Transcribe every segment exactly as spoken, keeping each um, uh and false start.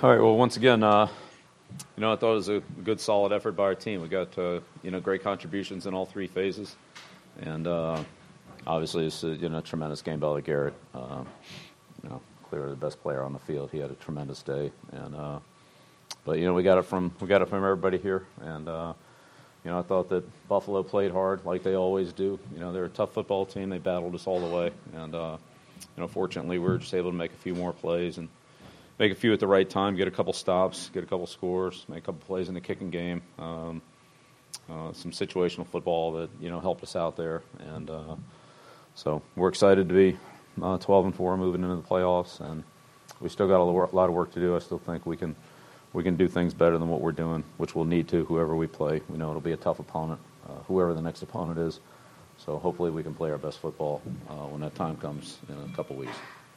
All right. Well, once again, uh, you know, I thought it was a good, solid effort by our team. We got, uh, you know, great contributions in all three phases, and uh, obviously, it's a, you know, a tremendous game by LeGarrette. Uh, you know, clearly the best player on the field. He had a tremendous day, and uh, but you know, we got it from we got it from everybody here, and uh, you know, I thought that Buffalo played hard like they always do. You know, they're a tough football team. They battled us all the way, and uh, you know, fortunately, we were just able to make a few more plays and make a few at the right time, get a couple stops, get a couple scores, make a couple plays in the kicking game. Um, uh, some situational football that, you know, helped us out there. And uh, so we're excited to be uh, twelve and four moving into the playoffs. And we still got a lot of work to do. I still think we can we can do things better than what we're doing, which we'll need to, whoever we play. We know it'll be a tough opponent, uh, whoever the next opponent is. So hopefully we can play our best football uh, when that time comes in a couple weeks.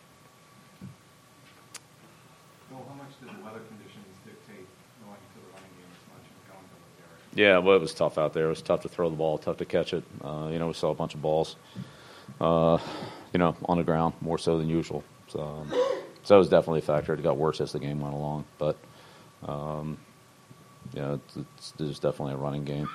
Well, how much did the weather conditions dictate going to the running game as much as going to the Yeah, well, it was tough out there. It was tough to throw the ball, tough to catch it. Uh, you know, we saw a bunch of balls, uh, you know, on the ground, more so than usual. So, um, so it was definitely a factor. It got worse as the game went along. But, um, you know, it's, it's, it's definitely a running game.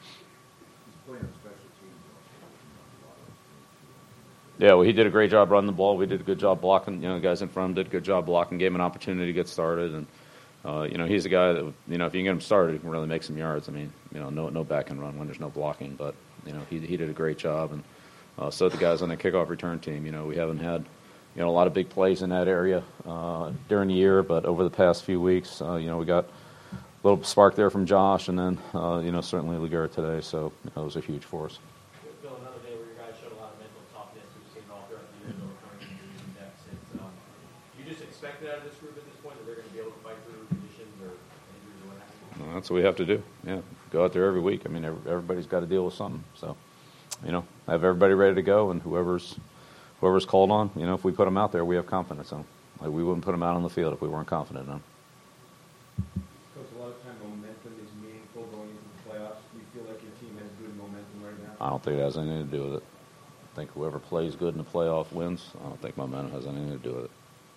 Yeah, well, he did a great job running the ball. We did a good job blocking. You know, the guys in front of him did a good job blocking, gave him an opportunity to get started. And, uh, you know, he's a guy that, you know, if you can get him started, he can really make some yards. I mean, you know, no no back and run when there's no blocking. But, you know, he he did a great job. And uh, so did the guys on the kickoff return team. You know, we haven't had, you know, a lot of big plays in that area uh, during the year. But over the past few weeks, uh, you know, we got a little spark there from Josh. And then, uh, you know, certainly LeGarrette today. So, you know, those are huge for us. Bill, another day where your guys showed a lot of mental toughness. We've seen all throughout the year, overcoming injuries and deficits. Um, you just expect it out of this group at this point that they're going to be able to fight through conditions or injuries or what have you? Well, that's what we have to do. Yeah, go out there every week. I mean, everybody's got to deal with something. So, you know, have everybody ready to go, and whoever's whoever's called on, you know, if we put them out there, we have confidence in them. Like, we wouldn't put them out on the field if we weren't confident in them. Coach, a lot of time momentum is meaningful going into the playoffs. Do you feel like your team has good momentum right now? I don't think it has anything to do with it. I think whoever plays good in the playoff wins. I don't think momentum has anything to do with it.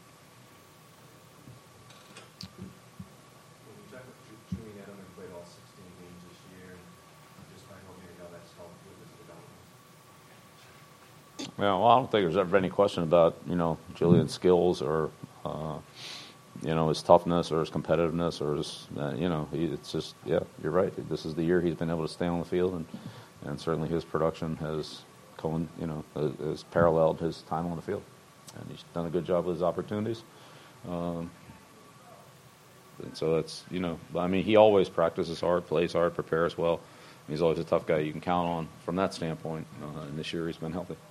Well, we talked about Julian Edelman played all sixteen games this year, and just by hoping how that's helped with his development. Yeah, well, I don't think there's ever any question about, you know, Julian's skills or, uh, you know, his toughness or his competitiveness or his, uh, you know, he, it's just, yeah, you're right. This is the year he's been able to stay on the field, and, and certainly his production has, co- you know, has paralleled his time on the field. And he's done a good job with his opportunities. Um, and so that's, you know, I mean, he always practices hard, plays hard, prepares well. He's always a tough guy you can count on from that standpoint. Uh, and this year he's been healthy.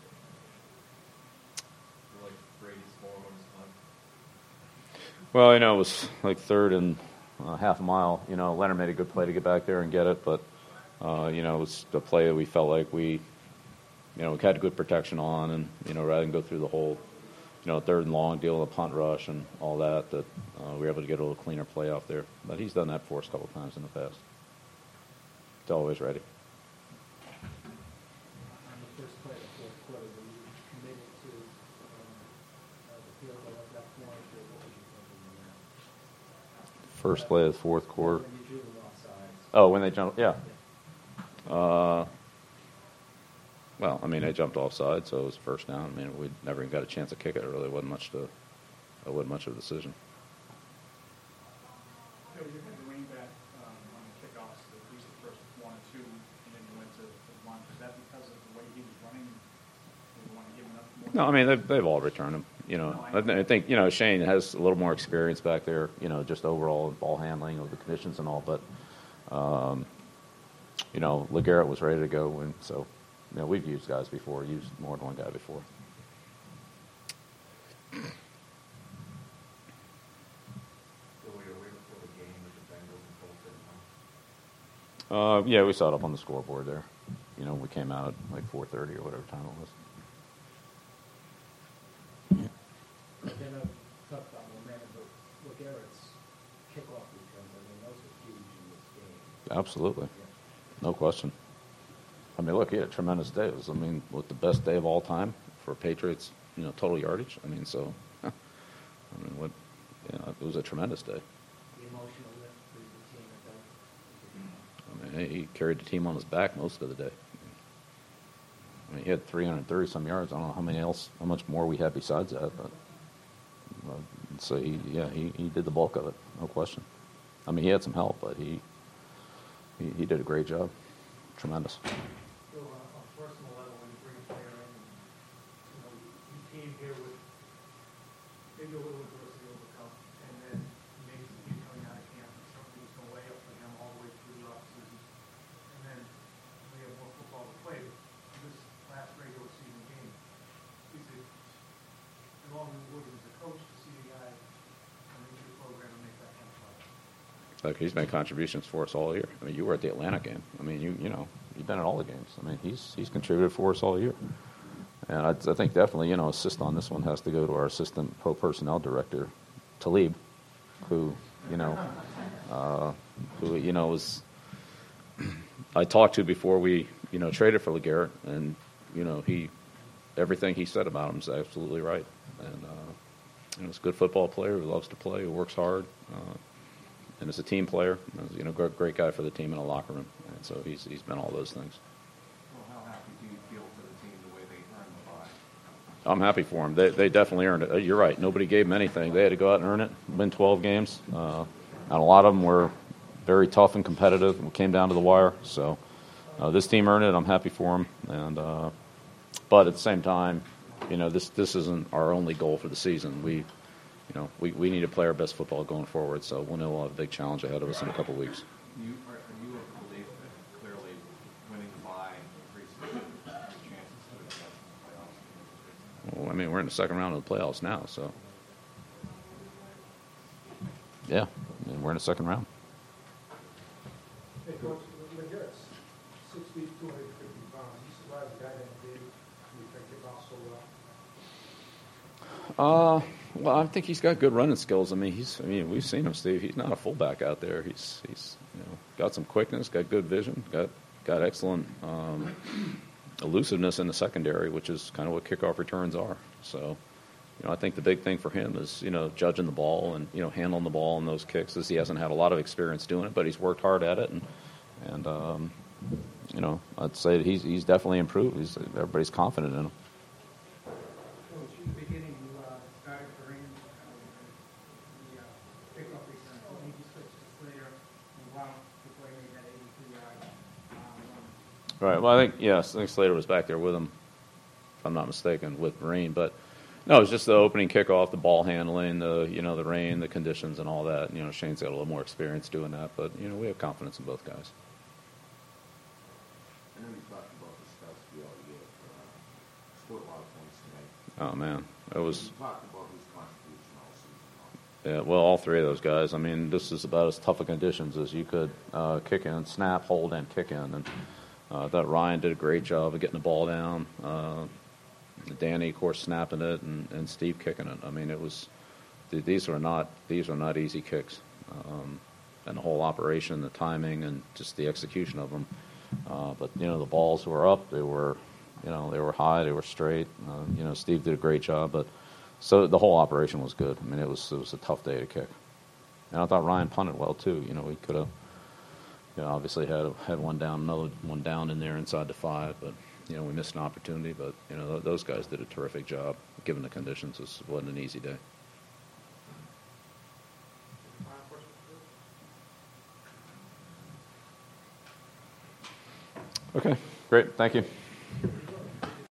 Like Brady's four when it's fun. Well, you know, it was like third and uh, half a mile. You know, Leonard made a good play to get back there and get it, but, uh, you know, it was a play that we felt like we, you know, we had good protection on, and, you know, rather than go through the whole, you know, third and long deal, a punt rush and all that, that uh, we were able to get a little cleaner play off there. But he's done that for us a couple of times in the past. He's always ready. On the first play of the fourth quarter, were you committed to um, uh, the field goal at that point, or what was you thinking in that? First play of the fourth quarter. When you drew them offsides. Oh, when they jumped, yeah. Uh, well, I mean, they jumped offside, so it was first down. I mean, we never even got a chance to kick it. It really wasn't much to, it wasn't much of a decision. So you had the running back um, on the kickoffs, at least the first one or two, and then you went to, to one. Is that because of the way he was running? You want to give him enough more? No, I mean, they've, they've all returned him. You know, I, th- I think, you know, Shane has a little more experience back there, you know, just overall ball handling of the conditions and all. But, um, you know, LeGarrette was ready to go. And so, you know, we've used guys before, used more than one guy before. Uh, yeah, we saw it up on the scoreboard there. You know, we came out at like four thirty or whatever time it was. Again, I've talked about momentum, but LeGarrette's kickoff returns, I mean, those are huge in this game. Absolutely. Yeah. No question. I mean, look, he had a tremendous day. It was, I mean, what, the best day of all time for Patriots, you know, total yardage. I mean, so, I mean, what, you know, it was a tremendous day. The emotional lift for the team at that. I mean, he carried the team on his back most of the day. I mean, he had three hundred thirty some yards. I don't know how many else, how much more we had besides that, but uh, so he, yeah, he, he did the bulk of it, no question. I mean, he had some help, but he he, he did a great job, tremendous. So, uh, on a personal level, when you bring a player in, you know, you came here with maybe a little adversity to overcome, and then maybe some kid coming out of camp, and something was going way up for him all the way through the offseason. And then we have more football to play. But this last regular season game, is it an all rewarding as a coach to see a guy come into the program and make that kind of play? Like, he's made contributions for us all year. I mean, you were at the Atlanta game. I mean, you you know, you've been at all the games. I mean, he's he's contributed for us all year. And I, I think definitely, you know, assist on this one has to go to our assistant pro personnel director, Talib, who, you know, uh, who, you know, was I talked to before we, you know, traded for LeGarrette, and, you know, he, everything he said about him is absolutely right. And, uh, you know, he's a good football player who loves to play, who works hard, uh, and is a team player. You know, great, great guy for the team in the locker room. And so he's he's been all those things. Well, how happy do you feel for the team the way they earned the bye? I'm happy for them. They they definitely earned it. You're right. Nobody gave them anything. They had to go out and earn it, win twelve games. Uh, and a lot of them were very tough and competitive and came down to the wire. So uh, this team earned it. I'm happy for them. And uh, but at the same time, you know, this this isn't our only goal for the season. We, you know, we, we need to play our best football going forward. So we'll know we'll have a big challenge ahead of us in a couple of weeks. You, are, are you of the belief that clearly winning the bye increases your chances to advance in the playoffs? Well, I mean, we're in the second round of the playoffs now, so yeah, I mean, we're in the second round. Hey, Coach, LeGarrette's six feet, two hundred fifty pounds. You surprised a guy that big, you think about so well? Uh, well, I think he's got good running skills. I mean, he's. I mean, we've seen him, Steve. He's not a fullback out there. He's he's you know got some quickness, got good vision, got got excellent um, elusiveness in the secondary, which is kind of what kickoff returns are. So, you know, I think the big thing for him is you know judging the ball and you know handling the ball in those kicks. As he hasn't had a lot of experience doing it, but he's worked hard at it, and and um, you know, I'd say that he's he's definitely improved. He's everybody's confident in him. Coach, in the beginning, you uh, started for Raymond, uh, the uh, pickup return. I think you switched to Slater and Blount before he made that eighty-two yard um, run. Right. Well, I think yes. I think Slater was back there with him, if I'm not mistaken, with Marine. But no, it's just the opening kickoff, the ball handling, the you know the rain, the conditions, and all that. You know, Shane's got a little more experience doing that, but you know we have confidence in both guys. I know you talked about the stats we all get. Uh, scored a lot of points tonight. Oh man, it was. You talked about his contribution all season long. Yeah, well, all three of those guys. I mean, this is about as tough a conditions as you could uh, kick in, snap, hold, and kick in. And uh, I thought Ryan did a great job of getting the ball down. Uh, Danny, of course, snapping it, and, and Steve kicking it. I mean, it was these were not these were not easy kicks, um, and the whole operation, the timing, and just the execution of them. Uh, but you know, the balls were up. They were, you know, they were high. They were straight. Uh, you know, Steve did a great job, but. So the whole operation was good. I mean, it was it was a tough day to kick, and I thought Ryan punted well too. You know, we could have, you know, obviously had had one down, another one down in there inside the five, but you know we missed an opportunity. But you know th- those guys did a terrific job given the conditions. It wasn't an easy day. Okay, great, thank you.